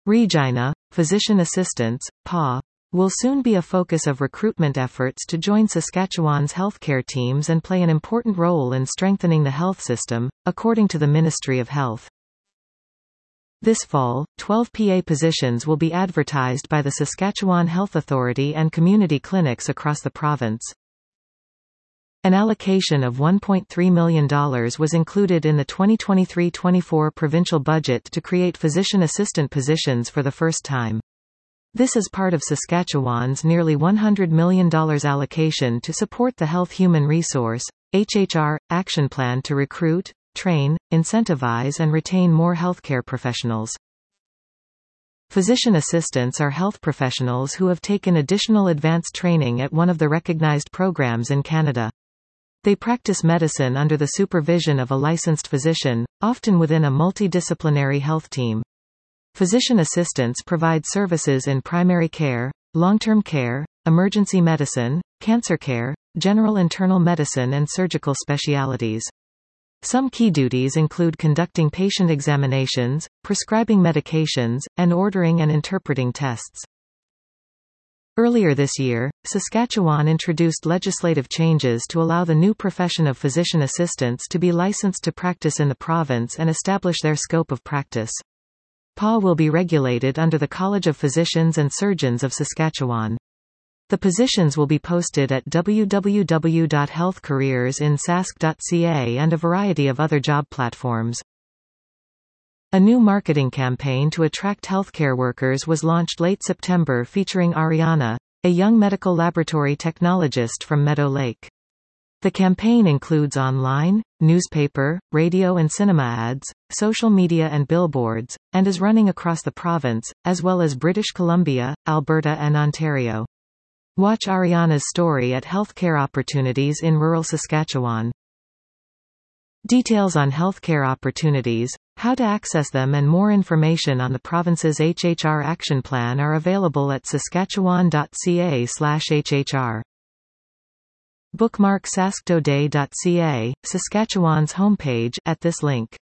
Regina, physician assistants, PA, will soon be a focus of recruitment efforts to join Saskatchewan's healthcare teams and play an important role in strengthening the health system, according to the Ministry of Health. This fall, 12 PA positions will be advertised by the Saskatchewan Health Authority and community clinics across the province. An allocation of $1.3 million was included in the 2023-24 provincial budget to create physician assistant positions for the first time. This is part of Saskatchewan's nearly $100 million allocation to support the Health Human Resource (HHR) action plan to recruit, train, incentivize and retain more healthcare professionals. Physician assistants are health professionals who have taken additional advanced training at one of the recognized programs in Canada. They practice medicine under the supervision of a licensed physician, often within a multidisciplinary health team. Physician assistants provide services in primary care, long-term care, emergency medicine, cancer care, general internal medicine and surgical specialties. Some key duties include conducting patient examinations, prescribing medications, and ordering and interpreting tests. Earlier this year, Saskatchewan introduced legislative changes to allow the new profession of physician assistants to be licensed to practice in the province and establish their scope of practice. PA will be regulated under the College of Physicians and Surgeons of Saskatchewan. The positions will be posted at www.healthcareersinsask.ca and a variety of other job platforms. A new marketing campaign to attract healthcare workers was launched late September featuring Ariana, a young medical laboratory technologist from Meadow Lake. The campaign includes online, newspaper, radio and cinema ads, social media and billboards, and is running across the province, as well as British Columbia, Alberta and Ontario. Watch Ariana's story at Healthcare Opportunities in Rural Saskatchewan. Details on healthcare opportunities, how to access them and more information on the province's HHR action plan are available at saskatchewan.ca/HHR. Bookmark sasktoday.ca, Saskatchewan's homepage, at this link.